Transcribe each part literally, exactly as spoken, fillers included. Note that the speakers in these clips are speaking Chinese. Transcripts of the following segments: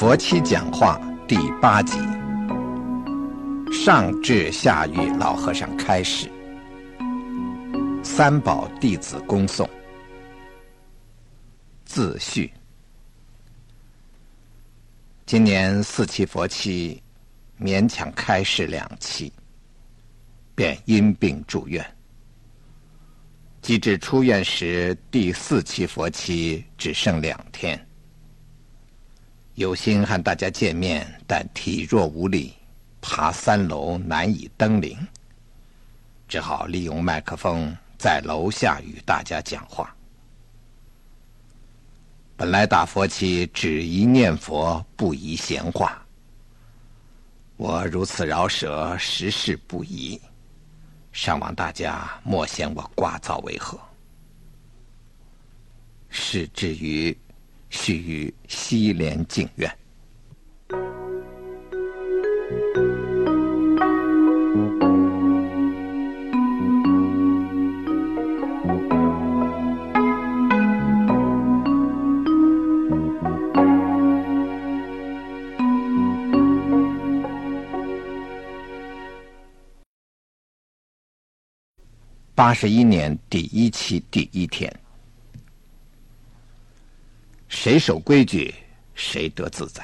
佛七讲话第八集，上至下狱老和尚开示，三宝弟子恭诵。自序：今年四期佛七勉强开示两期，便因病住院。及至出院时，第四期佛七只剩两天。有心和大家见面，但体弱无力，爬三楼难以登临，只好利用麦克风在楼下与大家讲话。本来打佛七只宜念佛，不宜闲话，我如此饶舌，实事不宜，尚望大家莫嫌我聒噪为何。是至于须于西莲净院。八十一年第一期第一天，谁守规矩，谁得自在。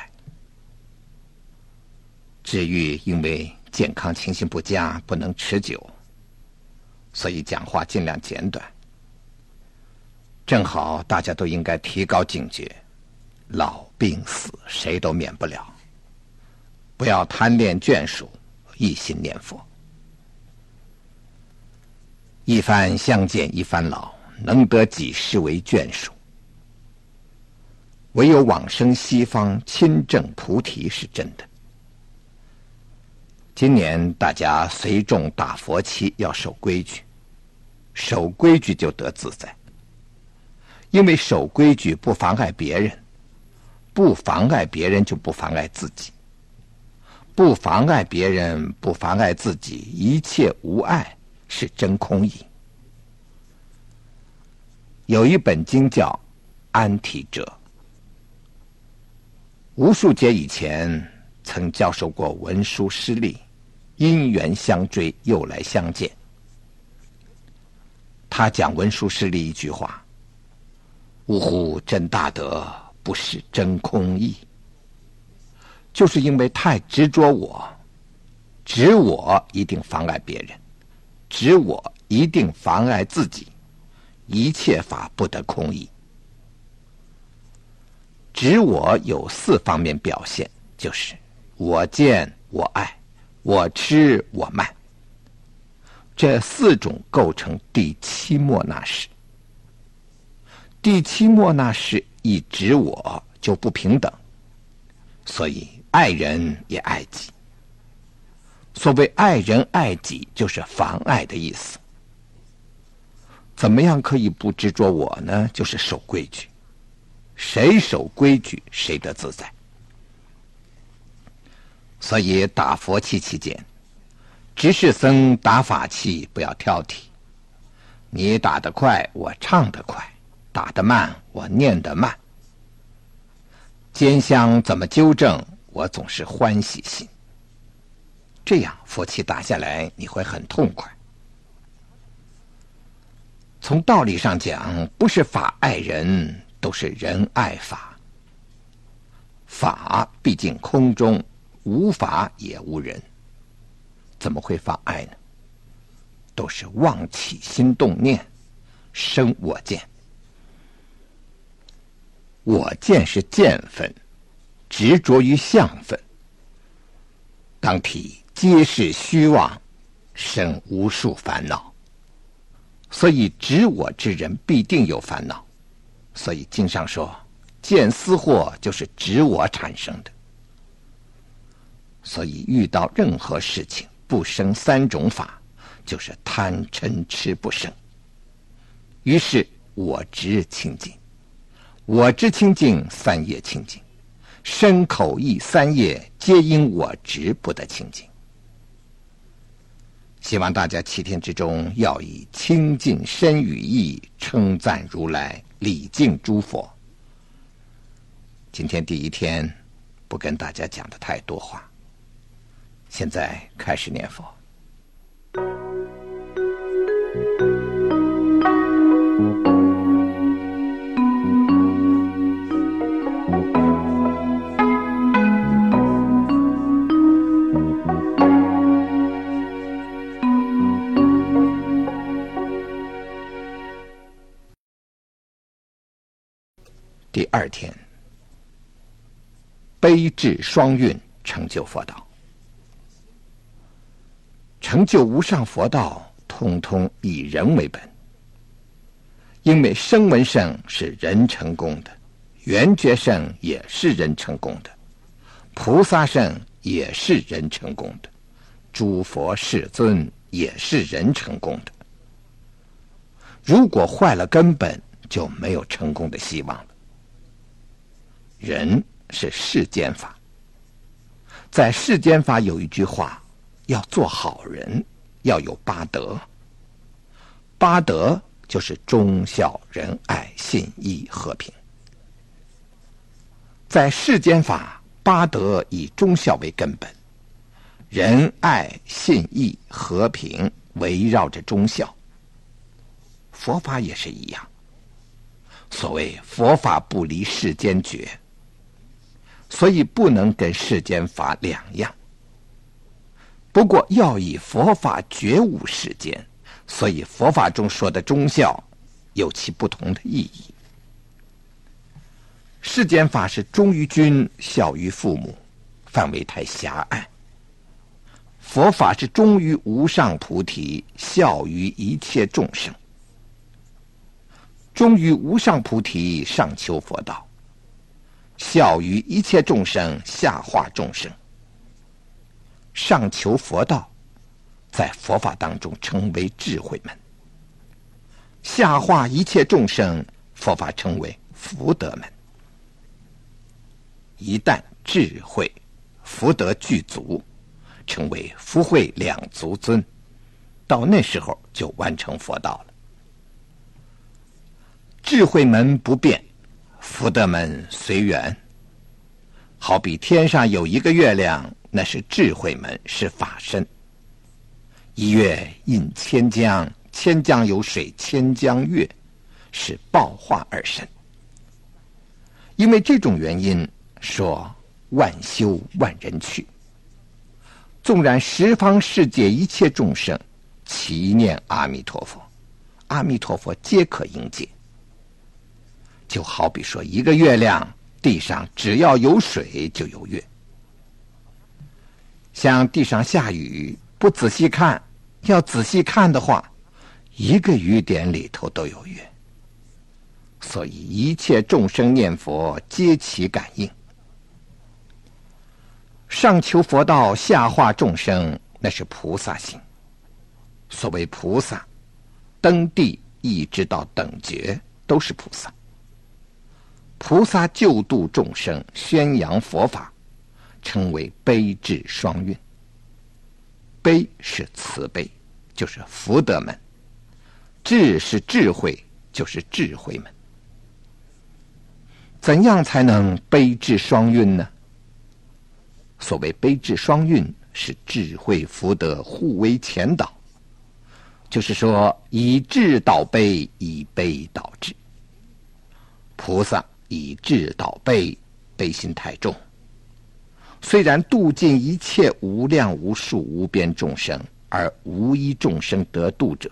至于因为健康情形不佳，不能持久，所以讲话尽量简短。正好大家都应该提高警觉，老病死谁都免不了，不要贪恋眷属，一心念佛。一番相见一番老，能得几世为眷属。唯有往生西方亲证菩提是真的。今年大家随众打佛七，要守规矩，守规矩就得自在。因为守规矩不妨碍别人，不妨碍别人就不妨碍自己，不妨碍别人不妨碍自己，一切无碍，是真空义。有一本经叫《安提者》，无数节以前曾教授过文殊师利，因缘相追，又来相见。他讲文殊师利一句话：呜呼，真大德，不是真空义。就是因为太执着我，执我一定妨碍别人，执我一定妨碍自己，一切法不得空义。执我有四方面表现，就是我见我爱，我痴我慢，这四种构成第七末那识。第七末那识一执我就不平等，所以爱人也爱己。所谓爱人爱己，就是妨碍的意思。怎么样可以不执着我呢？就是守规矩。谁守规矩，谁得自在。所以打佛七期间，执事僧打法器不要挑剔，你打得快，我唱得快；打得慢，我念得慢。尖香怎么纠正，我总是欢喜心。这样佛七打下来，你会很痛快。从道理上讲，不是法爱人，都是人爱法。法毕竟空中，无法也无人，怎么会妨碍呢？都是妄起心动念，生我见。我见是见分，执着于相分，当体皆是虚妄，生无数烦恼。所以执我之人必定有烦恼。所以经上说，见思惑就是执我产生的。所以遇到任何事情不生三种法，就是贪嗔痴不生。于是我执清净，我执清净，三业清净，身口意三业皆因我执不得清净。希望大家七天之中要以清净身语意称赞如来，礼敬诸佛。今天第一天不跟大家讲的太多话。现在开始念佛。第二天，悲智双运成就佛道。成就无上佛道，通通以人为本。因为声闻乘是人成功的，缘觉乘也是人成功的，菩萨乘也是人成功的，诸佛世尊也是人成功的。如果坏了根本，就没有成功的希望了。人是世间法，在世间法有一句话，要做好人，要有八德。八德就是忠孝仁爱信义和平。在世间法，八德以忠孝为根本，仁爱信义和平围绕着忠孝。佛法也是一样，所谓佛法不离世间觉，所以不能跟世间法两样。不过要以佛法觉悟世间，所以佛法中说的忠孝有其不同的意义。世间法是忠于君，孝于父母，范围太狭隘。佛法是忠于无上菩提，孝于一切众生。忠于无上菩提，上求佛道；孝于一切众生，下化众生。上求佛道，在佛法当中称为智慧门；下化一切众生，佛法称为福德门。一旦智慧、福德具足，成为福慧两足尊，到那时候就完成佛道了。智慧门不变，福德门随缘。好比天上有一个月亮，那是智慧门，是法身。一月印千江，千江有水，千江月，是报化而生。因为这种原因，说万修万人去。纵然十方世界一切众生祈念阿弥陀佛，阿弥陀佛皆可迎接。就好比说一个月亮，地上只要有水就有月。像地上下雨，不仔细看，要仔细看的话，一个雨点里头都有月。所以一切众生念佛皆其感应。上求佛道，下化众生，那是菩萨行。所谓菩萨，登地一直到等觉都是菩萨。菩萨救度众生，宣扬佛法，称为悲智双运。悲是慈悲，就是福德门；智是智慧，就是智慧门。怎样才能悲智双运呢？所谓悲智双运，是智慧福德互为前导，就是说以智导悲，以悲导智。菩萨以智导悲，悲心太重，虽然度尽一切无量无数无边众生，而无一众生得度者。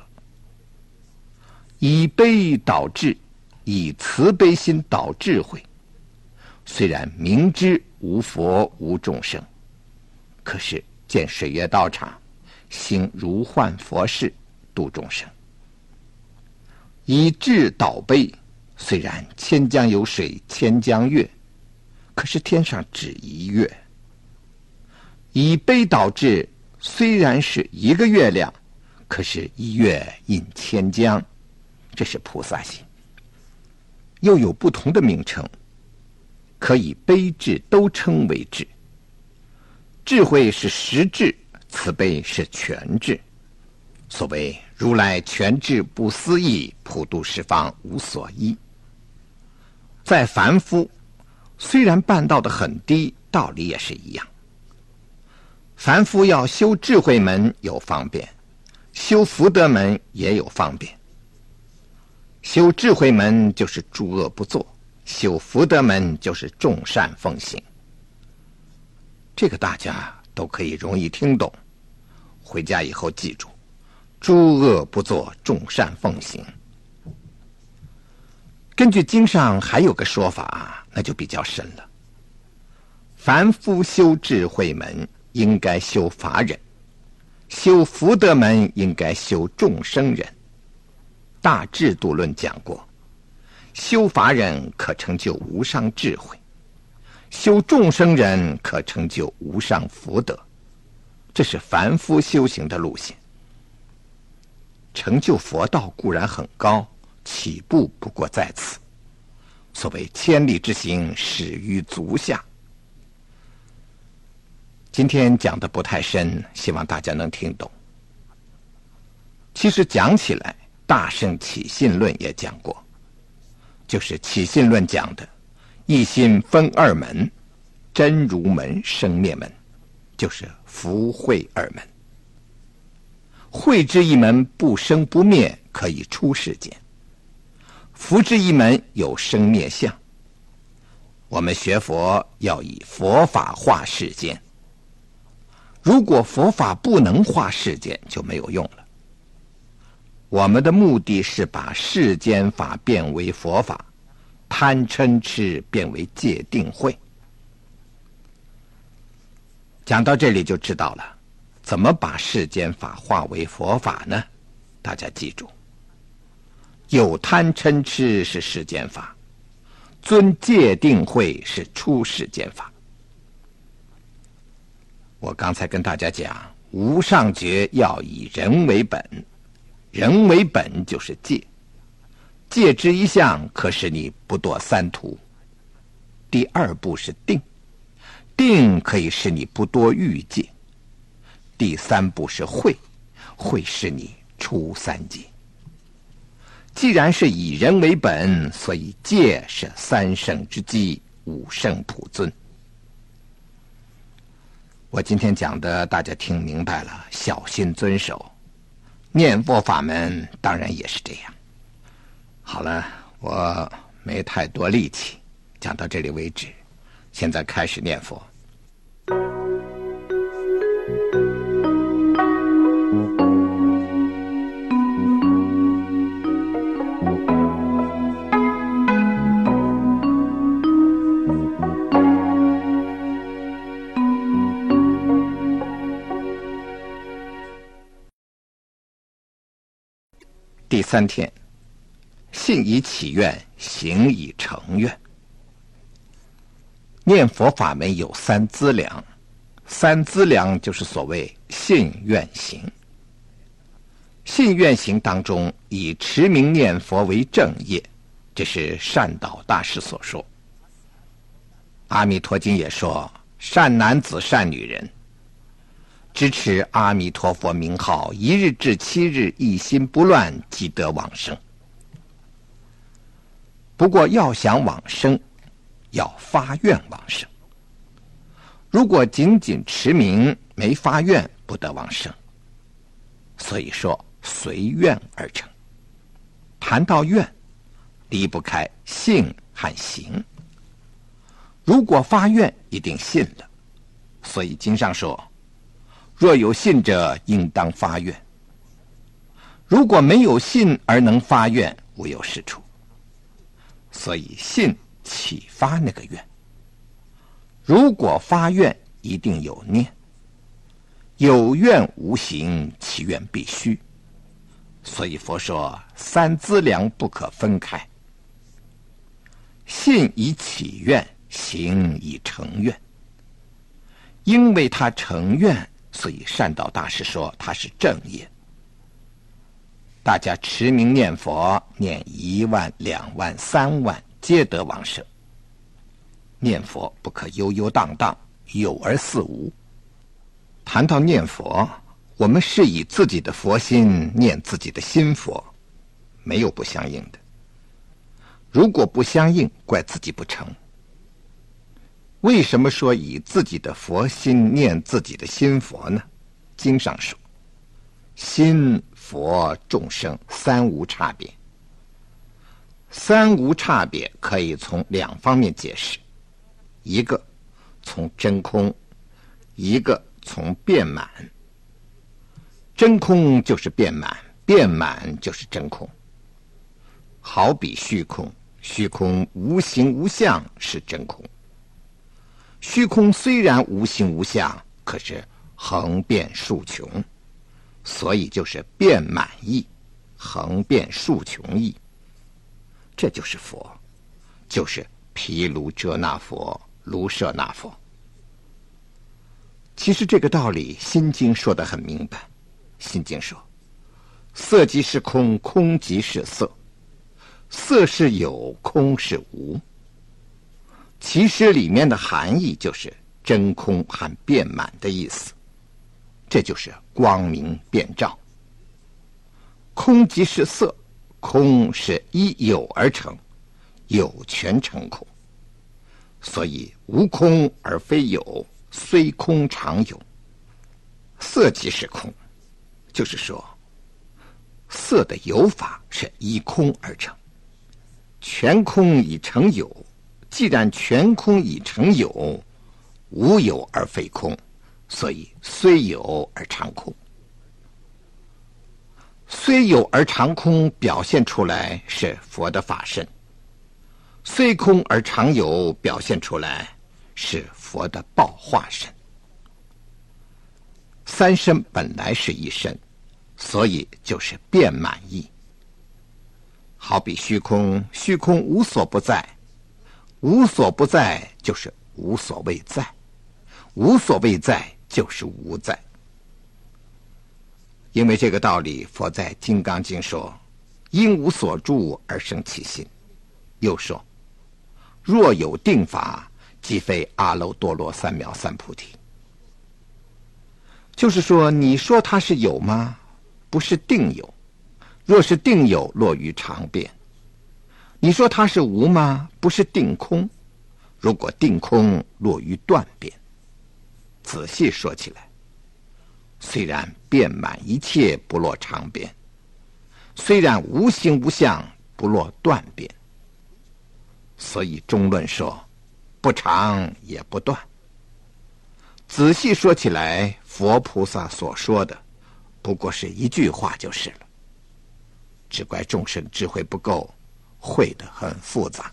以悲导智，以慈悲心导智慧，虽然明知无佛无众生，可是见水月道场，行如幻佛事，度众生。以智导悲，虽然千江有水，千江月，可是天上只一月。以悲导智，虽然是一个月亮，可是一月印千江，这是菩萨行。又有不同的名称，可以悲智都称为智。智慧是实智，慈悲是全智。所谓如来全智不思议，普度十方无所依。在凡夫虽然办道的很低， 道理也是一样。凡夫要修智慧门有方便，修福德门也有方便。修智慧门就是诸恶不作，修福德门就是众善奉行。这个大家都可以容易听懂，回家以后记住，诸恶不作，众善奉行。根据经上还有个说法，那就比较深了。凡夫修智慧门应该修法忍，修福德门应该修众生忍。大智度论讲过，修法忍可成就无上智慧，修众生忍可成就无上福德。这是凡夫修行的路线。成就佛道固然很高，起步不过在此。所谓千里之行，始于足下。今天讲的不太深，希望大家能听懂。其实讲起来，大圣起信论也讲过，就是起信论讲的一心分二门，真如门生灭门，就是福慧二门。慧之一门不生不灭，可以出世间；福之一门有生灭相。我们学佛要以佛法化世间，如果佛法不能化世间，就没有用了。我们的目的是把世间法变为佛法，贪嗔痴变为戒定慧。讲到这里就知道了，怎么把世间法化为佛法呢？大家记住，有贪嗔痴是世间法，尊戒定慧是出世间法。我刚才跟大家讲，无上觉要以人为本，人为本就是戒，戒之一项可使你不堕三途。第二步是定，定可以使你不堕欲界。第三步是慧，慧使你出三界。既然是以人为本，所以戒是三圣之基，五圣普尊。我今天讲的大家听明白了，小心遵守。念佛法门当然也是这样。好了，我没太多力气，讲到这里为止。现在开始念佛。第三天，信以起愿，行以成愿。念佛法门有三资粮，三资粮就是所谓信愿行。信愿行当中，以持名念佛为正业，这是善导大师所说。阿弥陀经也说，善男子善女人支持阿弥陀佛名号，一日至七日，一心不乱，即得往生。不过要想往生，要发愿往生。如果仅仅持名没发愿，不得往生。所以说随愿而成。谈到愿，离不开信和行。如果发愿，一定信了。所以经上说，若有信者，应当发愿。如果没有信而能发愿，无有是处。所以信启发那个愿。如果发愿，一定有念。有愿无行，其愿必虚。所以佛说，三资粮不可分开。信以起愿，行以成愿。因为他成愿，所以善导大师说他是正业。大家持名念佛，念一万、两万、三万，皆得往生。念佛不可悠悠荡荡，有而似无。谈到念佛，我们是以自己的佛心念自己的心佛，没有不相应的。如果不相应，怪自己不成。 为什么说以自己的佛心念自己的心佛呢？经上说，心佛众生三无差别。三无差别可以从两方面解释，一个从真空，一个从遍满。真空就是遍满，遍满就是真空。好比虚空，虚空无形无相是真空。虚空虽然无形无相，可是恒遍数穷，所以就是遍满意，恒遍数穷意。这就是佛，就是毗卢遮那佛、卢舍那佛。其实这个道理心经说得很明白。心经说，色即是空，空即是色，色是有，空是无。其实里面的含义就是真空和遍满的意思，这就是光明遍照。空即是色，空是依有而成，有权成空，所以无空而非有，虽空常有。色即是空，就是说色的有法是依空而成，全空已成有，既然全空已成有，无有而非空，所以虽有而常空。虽有而常空表现出来是佛的法身，虽空而常有表现出来是佛的报化身。三身本来是一身，所以就是遍满意。好比虚空，虚空无所不在，无所不在就是无所未在，无所未在就是无在。因为这个道理，佛在《金刚经》说，因无所住而生其心。又说，若有定法，即非阿耨多罗三藐三菩提。就是说，你说它是有吗？不是定有。若是定有，落于常变。你说它是无吗？不是定空。如果定空，落于断变。仔细说起来，虽然遍满一切，不落常变；虽然无形无相，不落断变。所以中论说，不常也不断。仔细说起来，佛菩萨所说的不过是一句话就是了，只怪众生智慧不够，会得很复杂。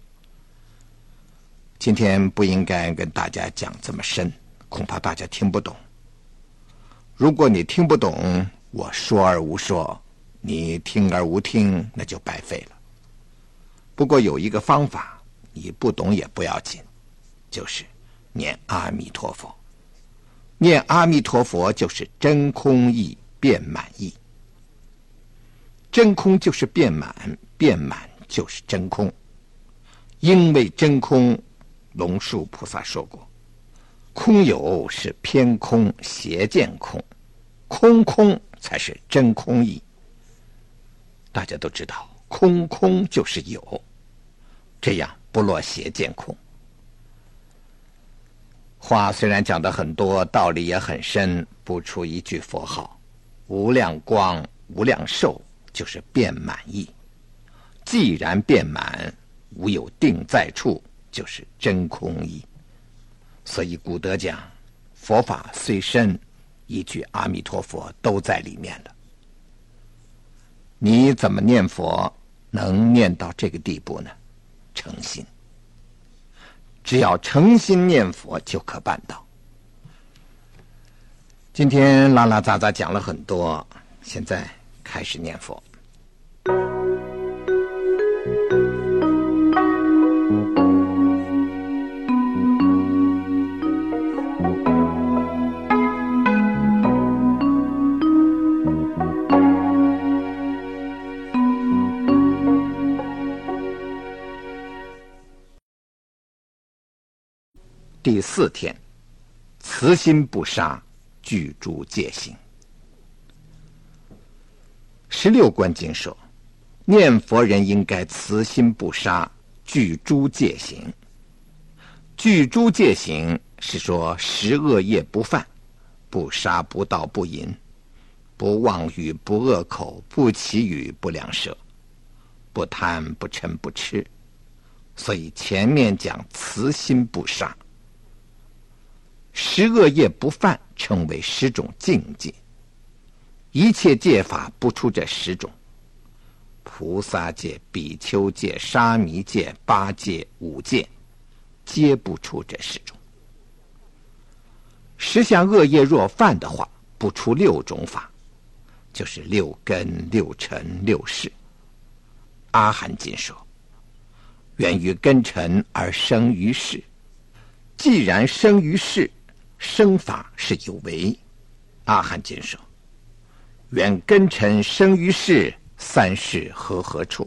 今天不应该跟大家讲这么深，恐怕大家听不懂。如果你听不懂，我说而无说，你听而无听，那就白费了。不过有一个方法，你不懂也不要紧，就是念阿弥陀佛。念阿弥陀佛就是真空意，遍满意。真空就是遍满，遍满就是真空。因为真空，龙树菩萨说过，空有是偏空，邪见空，空空才是真空意。大家都知道，空空就是有，这样不落邪见空。话虽然讲得很多，道理也很深，不出一句佛号，无量光无量寿就是遍满意。既然遍满，无有定在处，就是真空意。所以古德讲，佛法虽深，一句阿弥陀佛都在里面了。你怎么念佛能念到这个地步呢？诚心。只要诚心念佛就可办到。今天拉拉杂杂讲了很多，现在开始念佛。第四天，慈心不杀，具诸戒行。十六观经说，念佛人应该慈心不杀，具诸戒行。 具诸戒行是说十恶业不犯，不杀不盗不淫，不妄语不恶口，不绮语不良舌，不贪不嗔不痴。所以前面讲慈心不杀，十恶业不犯称为十种境界。一切戒法不出这十种，菩萨戒、比丘戒、沙弥戒、八戒、五戒，皆不出这十种。十项恶业若犯的话，不出六种法，就是六根、六尘、六识。阿含经说，源于根尘而生于世，既然生于世，生法是有为。阿含经说，缘根尘生于世，三世和合处，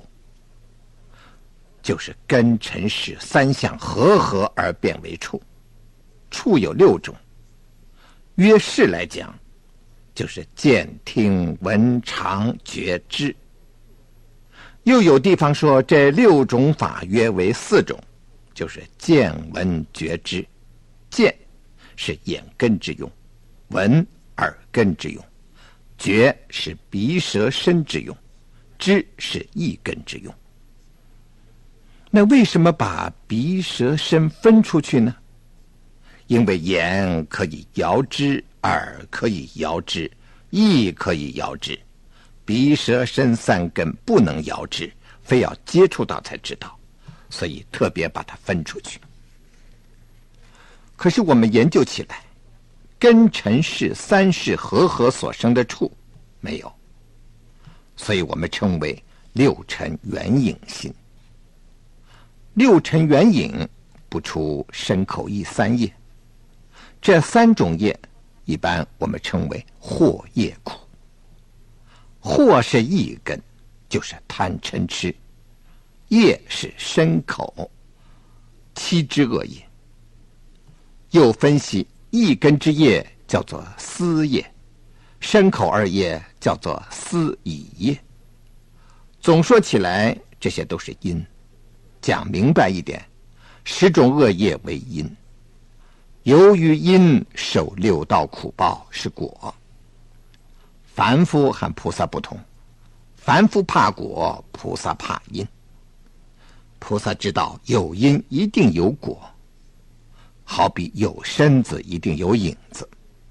就是根尘世三项合合而变为处。处有六种，约世来讲，就是见听闻尝觉知。又有地方说这六种法约为四种，就是见闻觉知。见是眼根之用，闻耳根之用，觉是鼻舌身之用，知是意根之用。那为什么把鼻舌身分出去呢？因为眼可以遥知，耳可以遥知，意可以遥知，鼻舌身三根不能遥知，非要接触到才知道，所以特别把它分出去。可是我们研究起来，根尘世三世合合所生的处没有，所以我们称为六尘缘影心。六尘缘影不出身口意三业，这三种业一般我们称为惑业苦。惑是意根，就是贪嗔痴；业是身口七之恶业。又分析意根之业叫做思业，身口二业叫做思已业。总说起来，这些都是因。讲明白一点，十种恶业为因，由于因受六道苦报是果。凡夫和菩萨不同，凡夫怕果，菩萨怕因。菩萨知道有因一定有果，好比有身子一定有影子。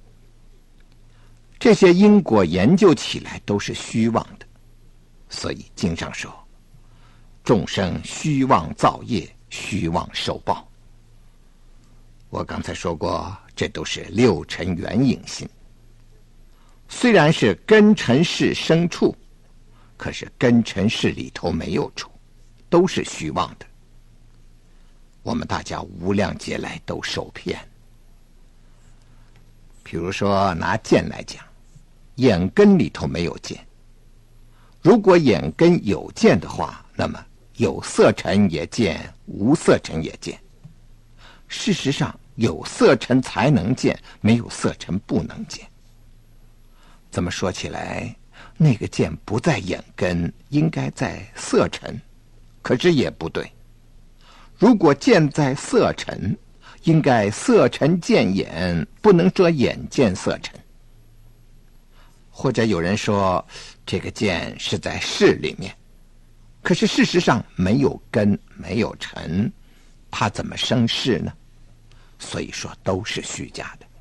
这些因果研究起来都是虚妄的，所以经上说，众生虚妄造业，虚妄受报。我刚才说过，这都是六尘缘影心。虽然是根尘世生处，可是根尘世里头没有处，都是虚妄的。我们大家无量劫来都受骗。比如说拿剑来讲，眼根里头没有剑，如果眼根有剑的话，那么有色尘也见，无色尘也见。事实上有色尘才能见，没有色尘不能见。这么说起来，那个剑不在眼根，应该在色尘，可是也不对。如果剑在色尘，应该色尘见眼，不能说眼见色尘。或者有人说这个剑是在世里面，可是事实上没有根没有尘，它怎么生世呢？所以说都是虚假的。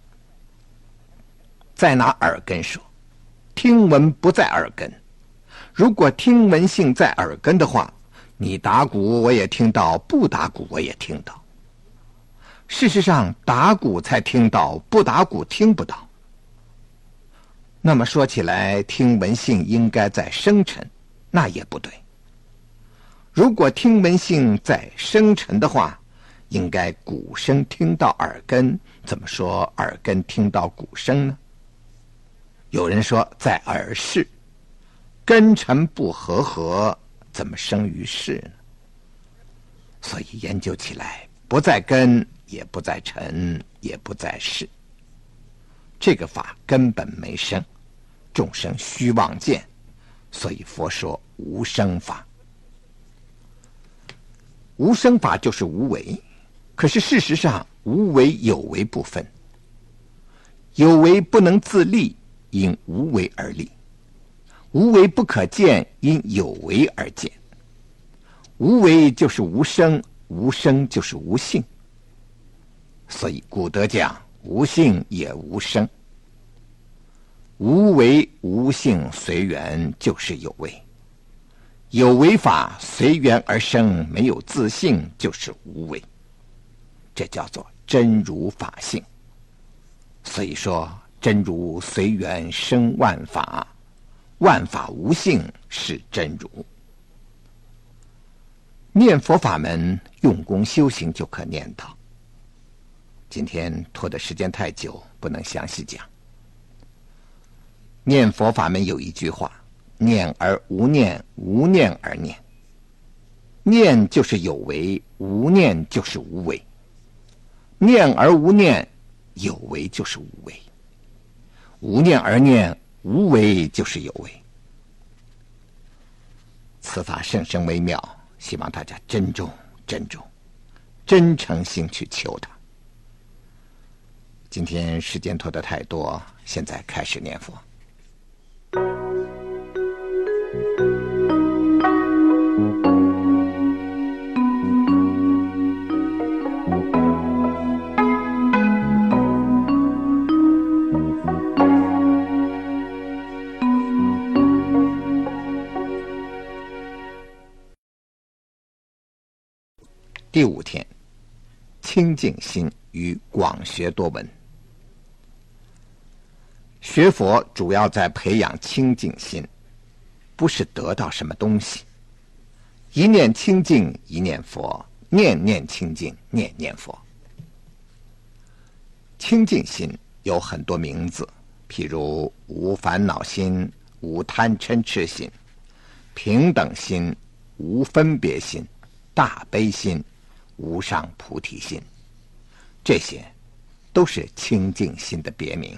再拿耳根说，听闻不在耳根，如果听闻性在耳根的话，你打鼓我也听到，不打鼓我也听到。事实上打鼓才听到，不打鼓听不到。那么说起来，听闻性应该在生尘，那也不对。如果听闻性在生尘的话，应该鼓声听到耳根，怎么说耳根听到鼓声呢？有人说在耳识，根尘不合合，怎么生于世呢？所以研究起来，不在根，也不在尘，也不在识，这个法根本没生，众生虚妄见，所以佛说无生法。无生法就是无为， 可是事实上，无为有为不分，有为不能自立，因无为而立；无为不可见，因有为而见。无为就是无生，无生就是无性。所以古德讲，无性也无生。无为无性随缘就是有为，有为法随缘而生，没有自性就是无为，这叫做真如法性。所以说，真如随缘生万法，万法无性是真如。念佛法门，用功修行就可念到。今天拖的时间太久，不能详细讲。念佛法门有一句话：念而无念，无念而念。念就是有为，无念就是无为。念而无念，有为就是无为；无念而念，无为就是有为。此法甚深微妙，希望大家珍重珍重，真诚心去求它。今天时间拖得太多，现在开始念佛。第五天，清净心与广学多闻。学佛主要在培养清净心，不是得到什么东西。一念清净一念佛，念念清净念念佛。清净心有很多名字，譬如无烦恼心、无贪嗔痴心、平等心、无分别心、大悲心、无上菩提心，这些都是清净心的别名。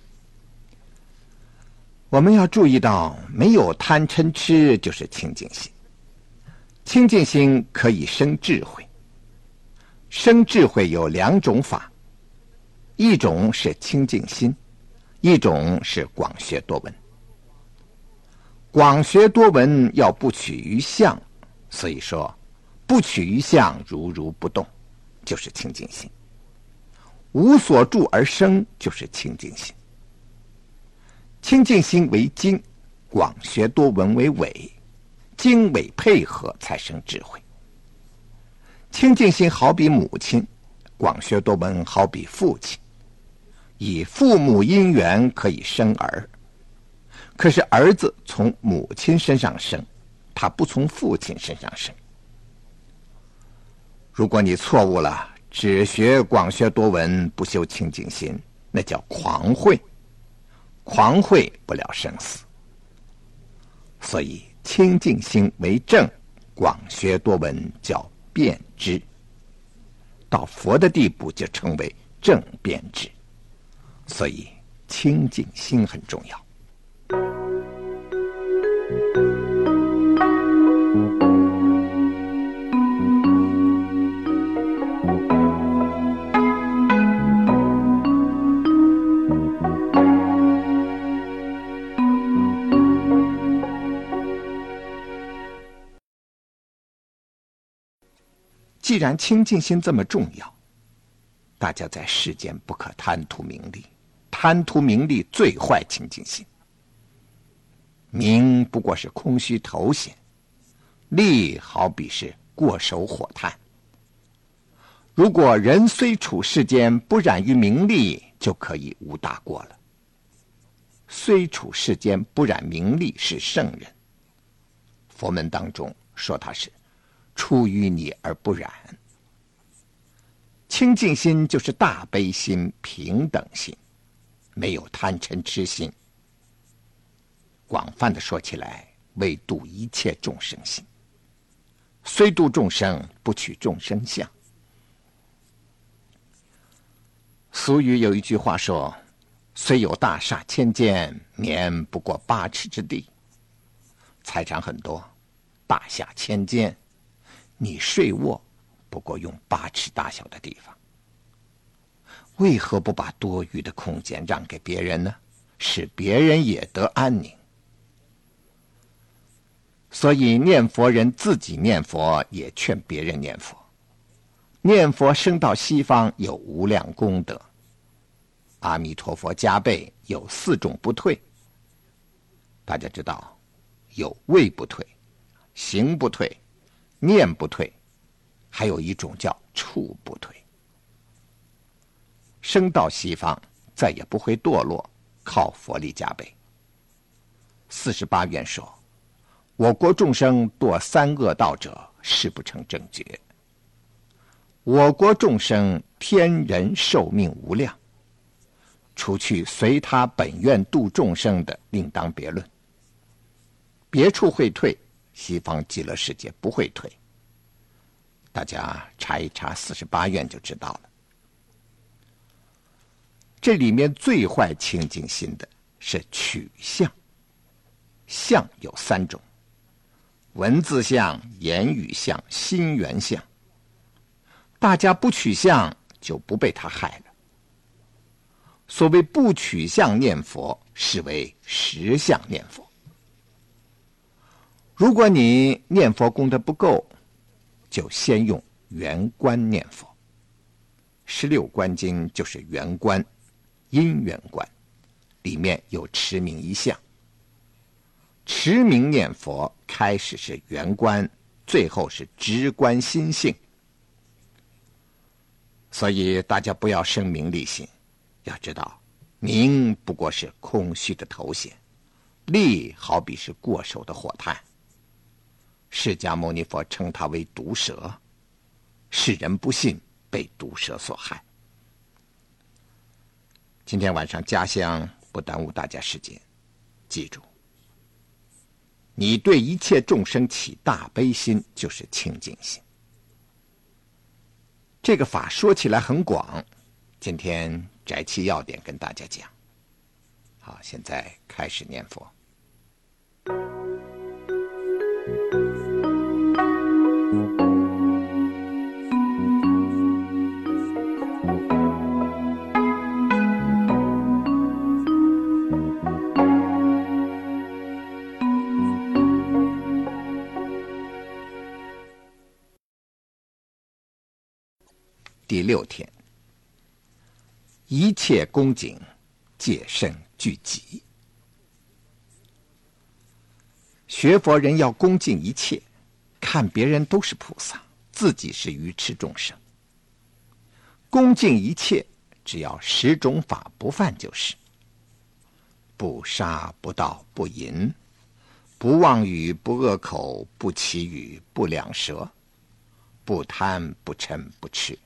我们要注意到，没有贪嗔痴就是清净心。清净心可以生智慧，生智慧有两种法，一种是清净心，一种是广学多闻。广学多闻要不取于相，所以说不取于相，如如不动，就是清净心。无所住而生，就是清净心。清净心为经，广学多闻为纬，经纬配合才生智慧。清净心好比母亲，广学多闻好比父亲。以父母因缘可以生儿，可是儿子从母亲身上生，他不从父亲身上生。如果你错误了，只学广学多闻，不修清净心，那叫狂慧，狂慧不了生死。所以清净心为正，广学多闻叫辩知，到佛的地步就称为正辩知。所以清净心很重要。既然清净心这么重要，大家在世间不可贪图名利，贪图名利最坏清净心。名不过是空虚头衔，利好比是过手火炭。如果人虽处世间不染于名利，就可以无大过了。虽处世间不染名利是圣人，佛门当中说他是出淤泥而不染。清净心就是大悲心、平等心，没有贪嗔痴心。广泛的说起来，为度一切众生心。虽度众生，不取众生相。俗语有一句话说，虽有大厦千间，免不过八尺之地。财产很多，大厦千间，你睡卧不过用八尺大小的地方。为何不把多余的空间让给别人呢？使别人也得安宁。所以念佛人自己念佛，也劝别人念佛。念佛升到西方有无量功德，阿弥陀佛加倍，有四种不退。大家知道，有位不退，行不退，念不退，还有一种叫处不退。升到西方，再也不会堕落，靠佛力加倍。四十八愿说，我国众生堕三恶道者，誓不成正觉。我国众生天人寿命无量，除去随他本愿度众生的，另当别论。别处会退，西方极乐世界不会退。大家查一查四十八愿就知道了。这里面最坏清净心的是取相，相有三种：文字相、言语相、心缘相。大家不取相，就不被他害了。所谓不取相念佛，是为实相念佛。如果你念佛功德不够，就先用圆观念佛。十六观经就是圆观，因缘观，里面有持名一项。持名念佛，开始是圆观，最后是直观心性。所以大家不要生名利心，要知道，名不过是空虚的头衔，利好比是过手的火炭。释迦牟尼佛称它为毒蛇，世人不信，被毒蛇所害。今天晚上家乡不耽误大家时间，记住，你对一切众生起大悲心，就是清净心。这个法说起来很广，今天摘其要点跟大家讲。好，现在开始念佛。第六天，一切恭敬，戒慎俱集。学佛人要恭敬一切，看别人都是菩萨，自己是愚痴众生。恭敬一切，只要十种法不犯就是：不杀、不盗、不淫，不妄语、不恶口、不绮语、不两舌，不贪、不嗔、不痴。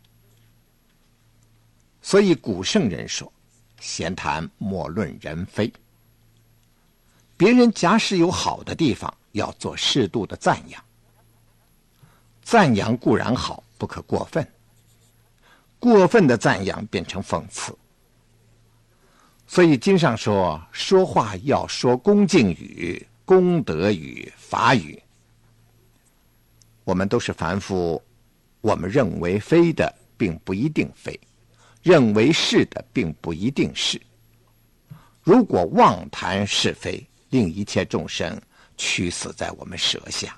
所以古圣人说，闲谈莫论人非。别人假使有好的地方，要做适度的赞扬。赞扬固然好，不可过分。过分的赞扬变成讽刺。所以经上说，说话要说恭敬语、功德语、法语。我们都是凡夫，我们认为非的，并不一定非。认为是的，并不一定是。如果妄谈是非，令一切众生屈死在我们舌下。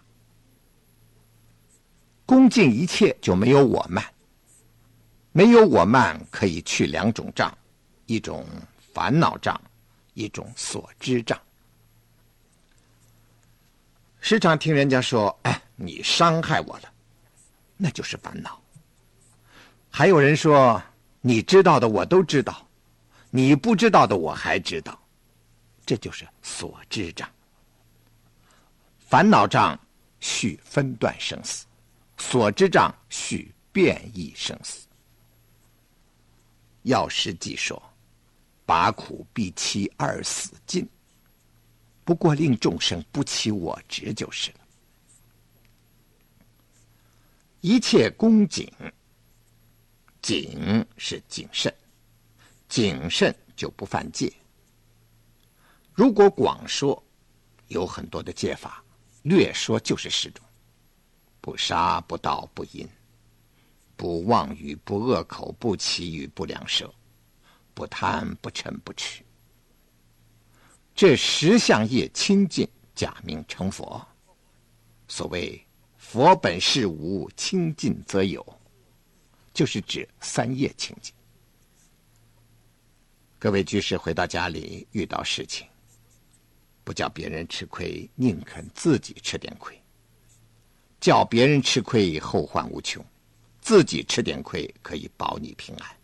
恭敬一切，就没有我慢。没有我慢，可以去两种障，一种烦恼障，一种所知障。时常听人家说，哎，你伤害我了，那就是烦恼。还有人说，你知道的我都知道，你不知道的我还知道，这就是所知障。烦恼障续分段生死，所知障续变异生死。药师记说，拔苦必期二死尽，不过令众生不起我执就是了。一切恭敬，谨是谨慎，谨慎就不犯戒。如果广说，有很多的戒法，略说就是十种：不杀、不盗、不淫。 不妄语，不恶口，不绮语，不良舌，不贪，不嗔，不痴。这十相业清净，假名成佛。所谓佛本是无，清净则有，就是指三业清净。各位居士回到家里遇到事情，不叫别人吃亏，宁肯自己吃点亏。叫别人吃亏，后患无穷；自己吃点亏，可以保你平安。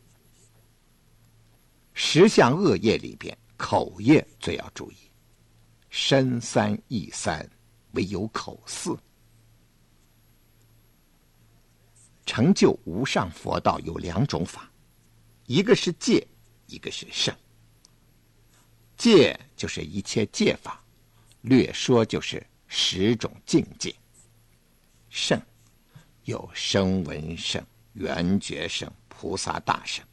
十项恶业里边，口业最要注意，身三意三，唯有口四。成就无上佛道有两种法，一个是戒，一个是胜。戒就是一切戒法，略说就是十种境界。胜有声闻胜、缘觉胜、菩萨大胜。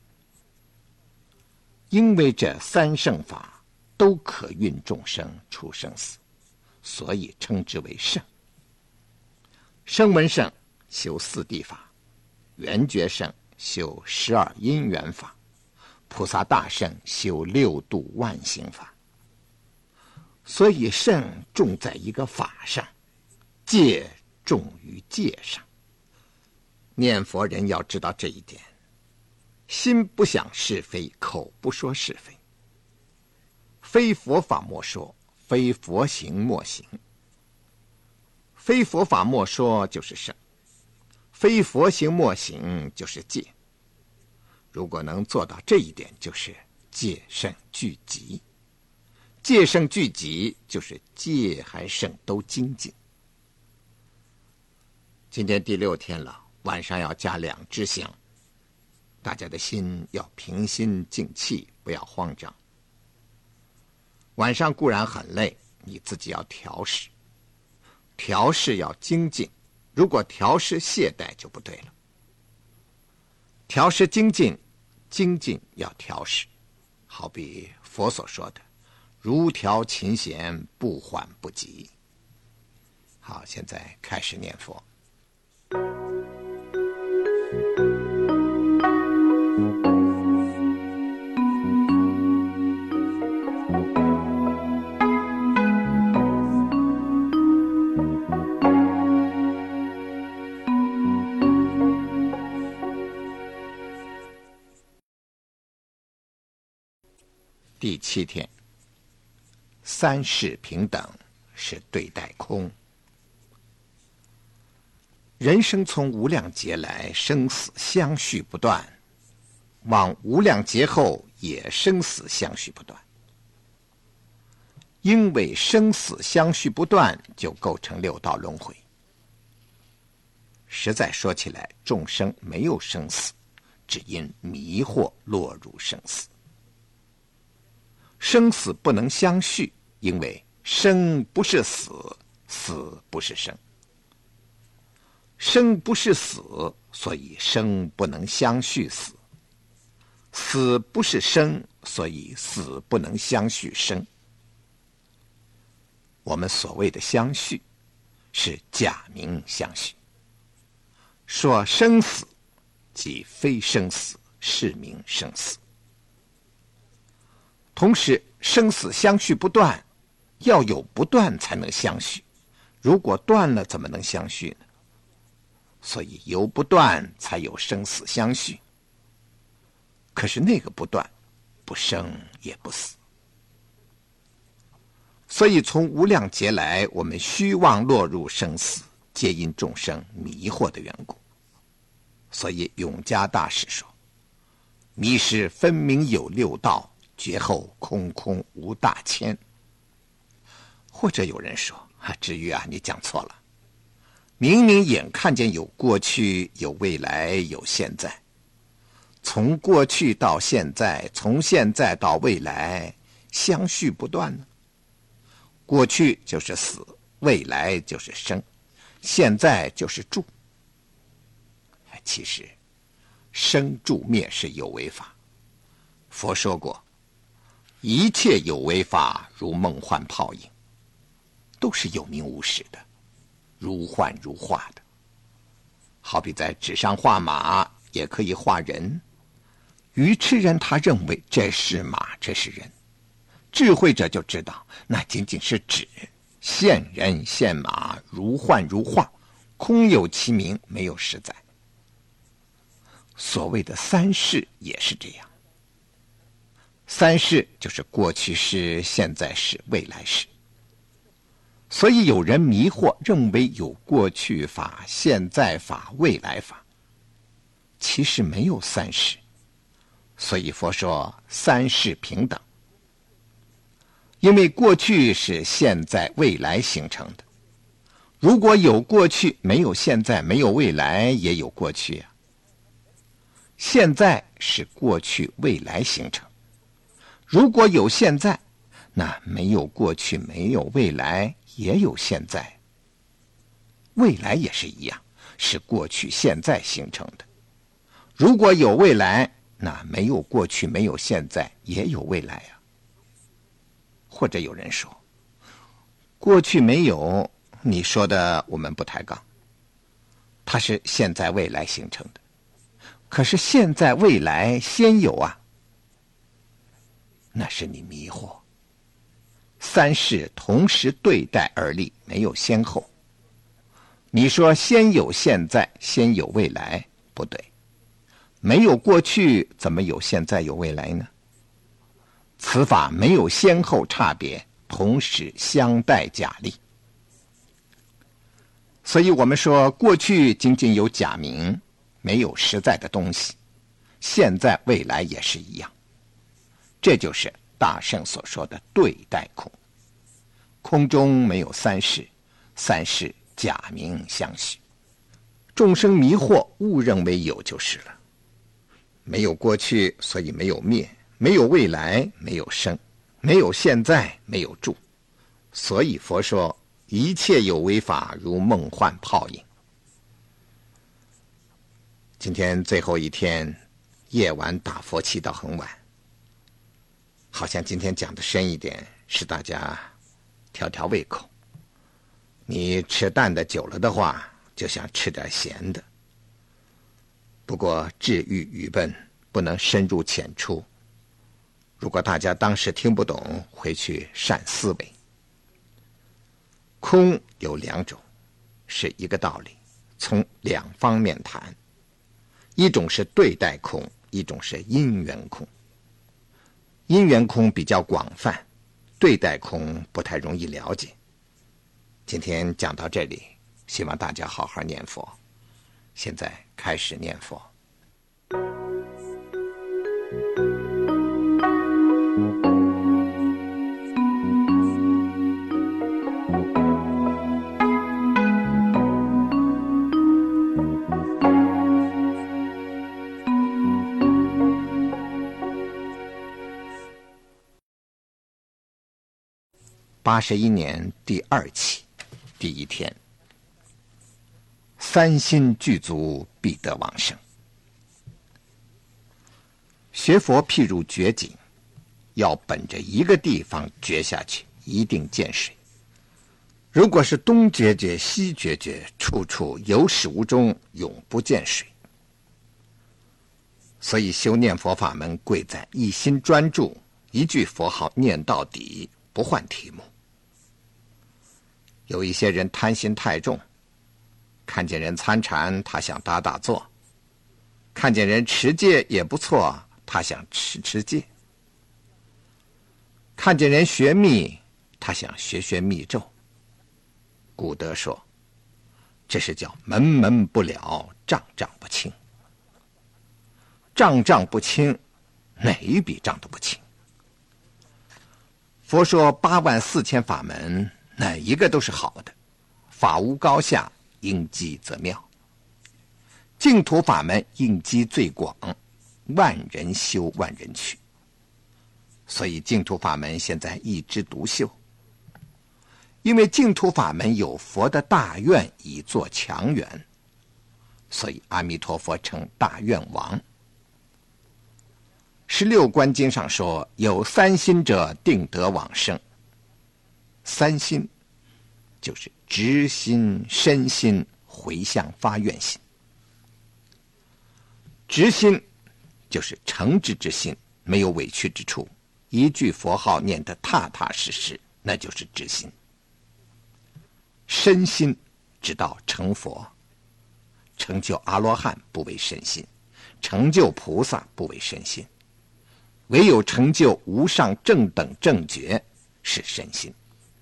因为这三圣法都可运众生出生死，所以称之为胜。声闻胜修四谛法，缘觉胜修十二因缘法，菩萨大圣修六度万行法。所以胜重在一个法上，戒重于戒上。念佛人要知道这一点，心不想是非，口不说是非。非佛法莫说，非佛行莫行。非佛法莫说就是胜，非佛行莫行就是戒。如果能做到这一点，就是戒胜俱极。戒胜俱极就是戒还胜都精进。今天第六天了，晚上要加两支香，大家的心要平心静气，不要慌张。晚上固然很累，你自己要调试，调试要精进。如果调试懈怠就不对了。调试精进，精进要调试，好比佛所说的如调琴弦，不缓不急。好，现在开始念佛。第七天，三世平等是对待空。人生从无量劫来，生死相续不断，往无量劫后也生死相续不断。因为生死相续不断，就构成六道轮回。实在说起来，众生没有生死，只因迷惑落入生死。生死不能相续，因为生不是死，死不是生。生不是死，所以生不能相续死；死不是生，所以死不能相续生。我们所谓的相续，是假名相续。说生死，即非生死，是名生死。同时，生死相续不断，要有不断才能相续。如果断了，怎么能相续呢？所以有不断才有生死相续。可是那个不断，不生也不死。所以从无量劫来，我们虚妄落入生死，皆因众生迷惑的缘故。所以永嘉大师说，迷失分明有六道，觉后空空无大千。或者有人说，啊，至于啊，你讲错了。明明眼看见有过去，有未来，有现在。从过去到现在，从现在到未来，相续不断呢。过去就是死，未来就是生，现在就是住。其实，生住灭是有为法。佛说过，一切有为法如梦幻泡影，都是有名无实的，如幻如化的。 好比在纸上画马，也可以画人。愚痴人他认为这是马，这是人；智慧者就知道那仅仅是纸，现人现马，如幻如化，空有其名，没有实在。所谓的三世也是这样。三世就是过去式、现在式、未来式。所以有人迷惑，认为有过去法、现在法、未来法，其实没有三世。所以佛说三世平等，因为过去是现在、未来形成的。如果有过去，没有现在，没有未来，也有过去啊。现在是过去、未来形成。如果有现在，那没有过去，没有未来，也有现在。未来也是一样，是过去、现在形成的。如果有未来，那没有过去，没有现在，也有未来啊。或者有人说，过去没有，你说的我们不抬杠，它是现在未来形成的。可是现在未来先有啊，那是你迷惑。三世同时对待而立，没有先后。你说先有现在，先有未来，不对。没有过去，怎么有现在有未来呢？此法没有先后差别，同时相待假立。所以我们说，过去仅仅有假名，没有实在的东西。现在未来也是一样。这就是大圣所说的对待空。空中没有三世，三世假名相续。众生迷惑，误认为有就是了。没有过去，所以没有灭；没有未来，没有生；没有现在，没有住。所以佛说，一切有为法如梦幻泡影。今天最后一天，夜晚打佛七到很晚，好像今天讲的深一点，使大家调调胃口。你吃淡的久了的话，就想吃点咸的。不过智愚愚笨不能深入浅出，如果大家当时听不懂，回去善思维。空有两种，是一个道理，从两方面谈。一种是对待空，一种是因缘空。因缘空比较广泛，对待空不太容易了解。今天讲到这里，希望大家好好念佛。现在开始念佛。八十一年第二期，第一天，三心具足，必得往生。学佛譬如掘井，要本着一个地方掘下去，一定见水。如果是东掘掘西掘掘，处处有始无终，永不见水。所以修念佛法门贵在一心专注，一句佛号念到底，不换题目。有一些人贪心太重，看见人参禅，他想打打坐；看见人持戒也不错，他想持持戒；看见人学密，他想学学密咒。古德说，这是叫门门不了，账账不清。账账不清，哪一笔账都不清。佛说八万四千法门，哪一个都是好的，法无高下，应机则妙。净土法门应机最广，万人修万人去。所以净土法门现在一枝独秀，因为净土法门有佛的大愿以作强援，所以阿弥陀佛称大愿王。十六观经上说，有三心者定得往生。三心就是直心、身心、回向发愿心。 直心就是诚挚之心，没有委屈之处，一句佛号念得踏踏实实，那就是直心。身心直到成佛，成就阿罗汉不为身心，成就菩萨不为身心，唯有成就无上正等正觉是身心。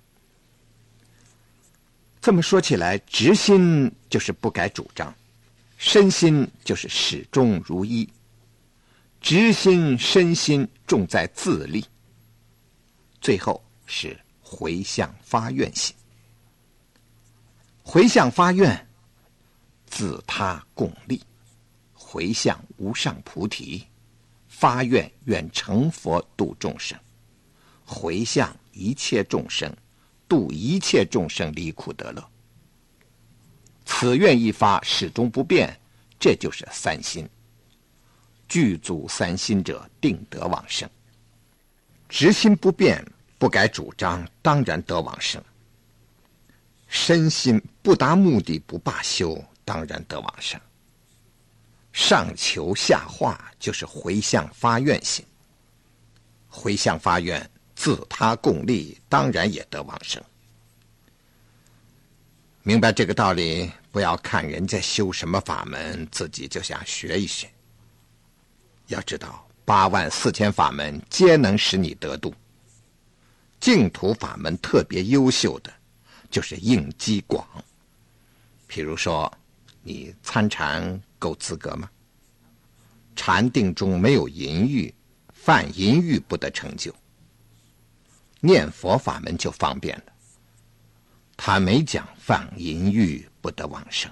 这么说起来，直心就是不改主张，身心就是始终如一。直心身心重在自立，最后是回向发愿心。回向发愿，自他共利，回向无上菩提，发愿愿成佛度众生，回向一切众生，度一切众生离苦得乐。此愿一发，始终不变，这就是三心。具足三心者，定得往生。直心不变，不改主张，当然得往生。身心不达目的不罢休，当然得往生。上求下化，就是回向发愿心。回向发愿，自他共利，当然也得往生。明白这个道理，不要看人家修什么法门，自己就想学一学。要知道，八万四千法门皆能使你得度。净土法门特别优秀的，就是应机广。譬如说，你参禅够资格吗？禅定中没有淫欲，犯淫欲不得成就。念佛法门就方便了，他没讲犯淫欲不得往生。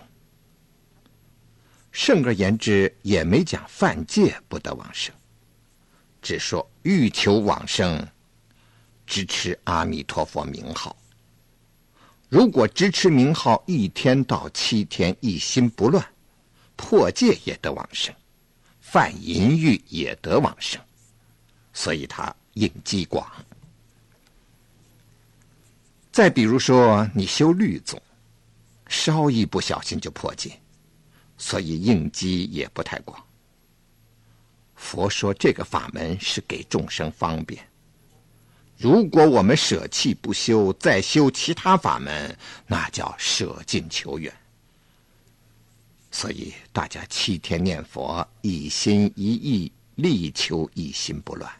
甚而言之，也没讲犯戒不得往生，只说欲求往生，只持阿弥陀佛名号。如果只持名号一天到七天一心不乱，破戒也得往生，犯淫欲也得往生，所以他应机广。再比如说，你修律宗，稍一不小心就破戒，所以应机也不太广。佛说这个法门是给众生方便，如果我们舍弃不修，再修其他法门，那叫舍近求远。所以大家七天念佛，一心一意，力求一心不乱。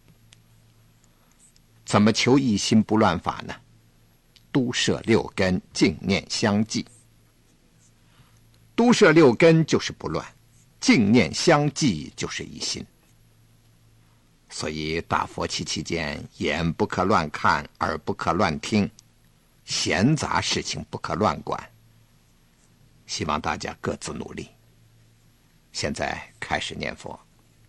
怎么求一心不乱法呢？都摄六根，净念相继。都摄六根就是不乱，净念相继就是一心。所以大佛七期间，眼不可乱看，耳不可乱听，闲杂事情不可乱管。希望大家各自努力。现在开始念佛。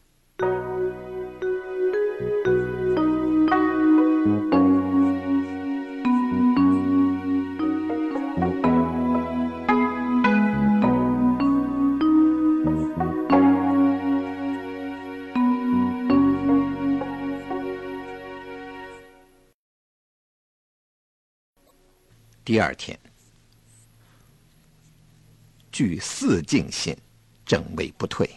第二天，具四净心，正位不退。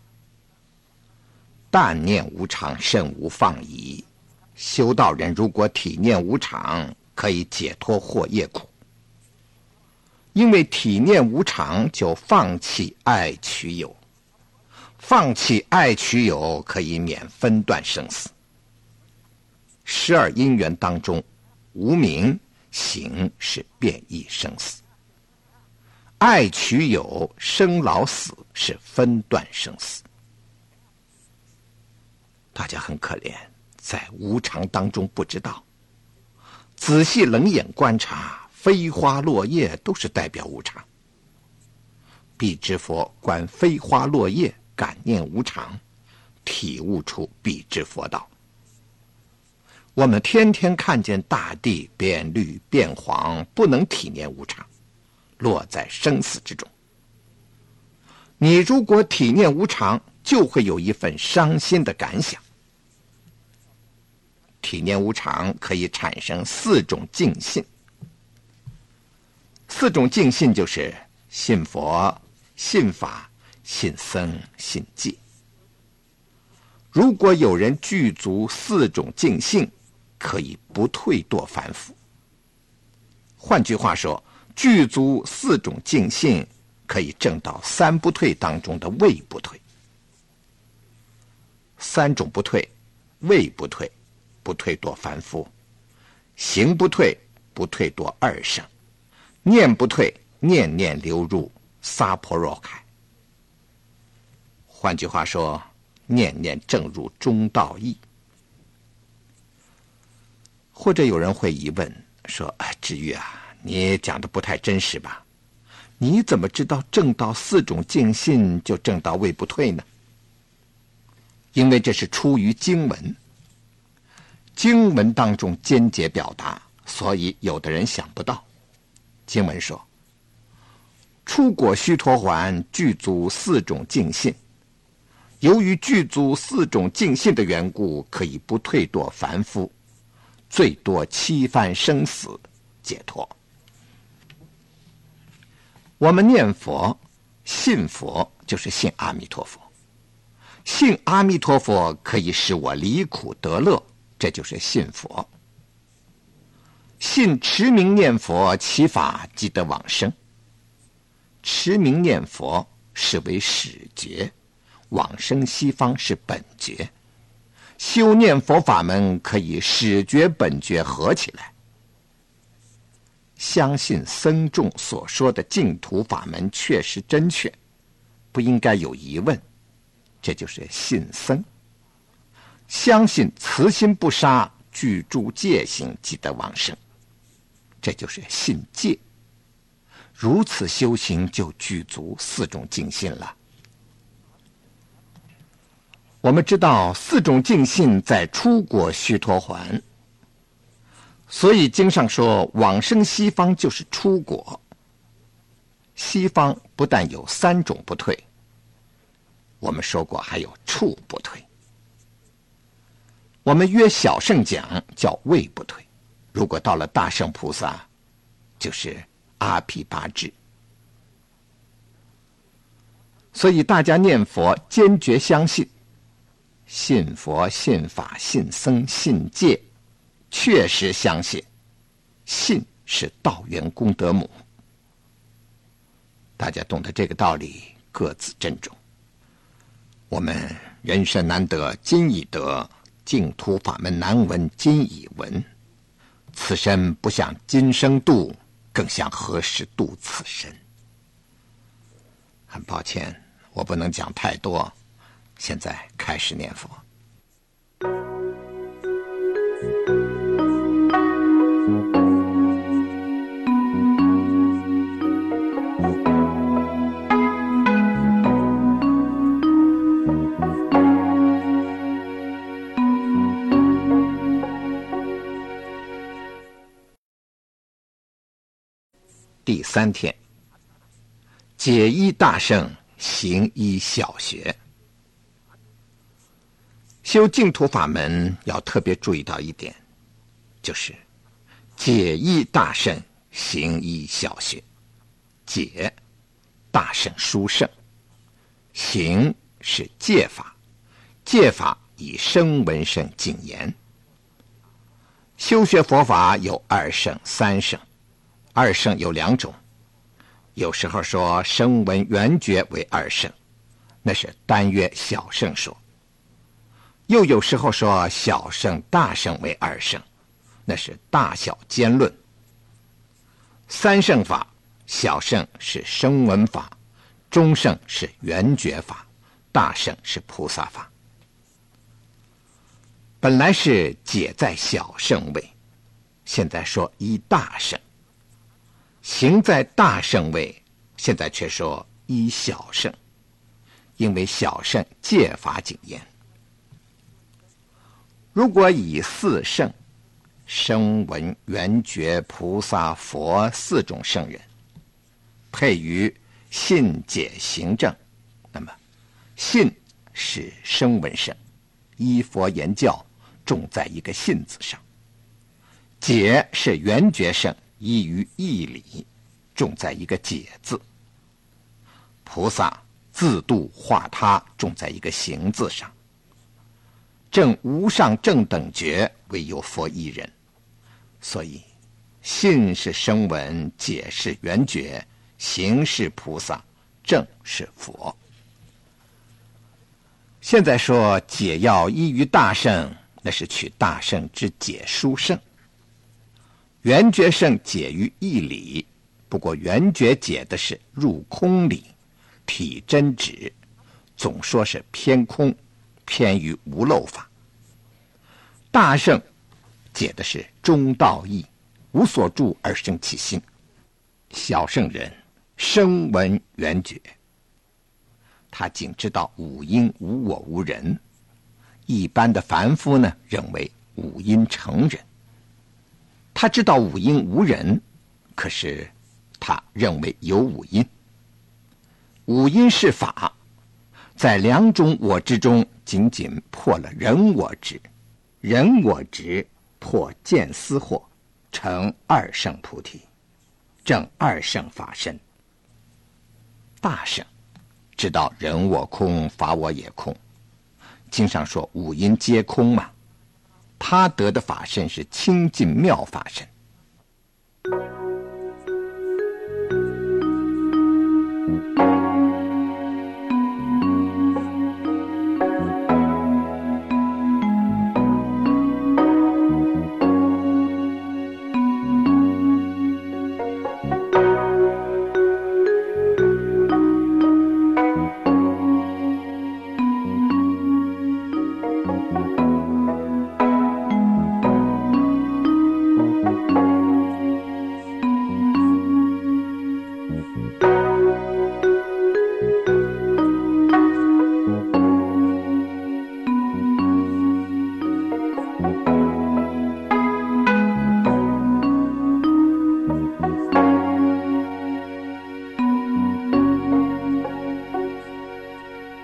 但念无常，甚无放逸。修道人如果体念无常，可以解脱祸业苦。因为体念无常，就放弃爱取有，放弃爱取有，可以免分段生死。十二因缘当中，无明行是变异生死，爱取有生老死是分段生死。大家很可怜，在无常当中不知道，仔细冷眼观察，飞花落叶都是代表无常。必知佛观飞花落叶，感念无常，体悟出必知佛道。我们天天看见大地变绿变黄，不能体念无常，落在生死之中。你如果体念无常，就会有一份伤心的感想。体念无常可以产生四种净信。四种净信就是信佛、信法、 信僧信戒。如果有人具足四种净性，可以不退堕凡夫。换句话说，具足四种净性，可以证到三不退当中的位不退。三种不退，位不退，不退堕凡夫；行不退，不退堕二圣；念不退，念念流入萨婆若海。换句话说，念念正入中道义。或者有人会疑问说：“智玉啊，你讲的不太真实吧？你怎么知道证到四种净信就证到位不退呢？”因为这是出于经文，经文当中间接表达，所以有的人想不到。经文说：“出果须陀洹具足四种净信，由于具足四种净信的缘故，可以不退堕凡夫，最多七番生死解脱。”我们念佛、信佛，就是信阿弥陀佛。信阿弥陀佛可以使我离苦得乐，这就是信佛。信持名念佛，其法即得往生。持名念佛是为始觉，往生西方是本觉。修念佛法门可以始觉本觉合起来。相信僧众所说的净土法门确实真确，不应该有疑问，这就是信僧。相信慈心不杀，具诸戒行，即得往生，这就是信戒。如此修行就具足四种净信了。我们知道四种净信在出果须陀洹，所以经上说往生西方就是出果。西方不但有三种不退，我们说过还有处不退。我们约小圣讲叫位不退，如果到了大圣菩萨，就是阿毗跋致。所以大家念佛坚决相信，信佛、信法、信僧、信戒，确实相信。信是道源功德母。大家懂得这个道理，各自珍重。我们人生难得今已得，净土法门难闻今已闻。此身不想今生度，更想何时度此身。很抱歉，我不能讲太多，现在开始念佛。第三天，解依大圣，行依小学。修净土法门要特别注意到一点，就是解依大圣，行依小学。解，大圣殊胜；行是戒法，戒法以声闻圣谨言。修学佛法有二圣、三圣。二圣有两种，有时候说声闻缘觉为二圣，那是单约小圣说；又有时候说小圣大圣为二圣，那是大小兼论。三圣法，小圣是声闻法，中圣是缘觉法，大圣是菩萨法。本来是解在小圣位，现在说依大圣。行在大圣位，现在却说依小圣，因为小圣戒法谨严。如果以四圣，声闻、缘觉、菩萨、佛四种圣人，配于信解行证，那么信是声闻圣，依佛言教，重在一个信字上；解是缘觉圣，依于义理，重在一个解字；菩萨自度化他种在一个行字上。正无上正等觉，唯有佛一人。所以信是声闻，解是缘觉，行是菩萨，正是佛。现在说解要依于大圣，那是取大圣之解殊胜。缘觉圣解于义理，不过缘觉解的是入空理，体真指，总说是偏空，偏于无漏法。大圣解的是中道义，无所住而生其心。小圣人声闻缘觉，他仅知道五阴无我无人，一般的凡夫呢，认为五阴成人。他知道五阴无人，可是他认为有五阴。五阴是法，在两种我之中，仅仅破了人我执，人我执破见思惑，成二圣菩提，正二圣法身。大圣知道人我空，法我也空，经上说五阴皆空嘛，他得的法身是清净妙法身。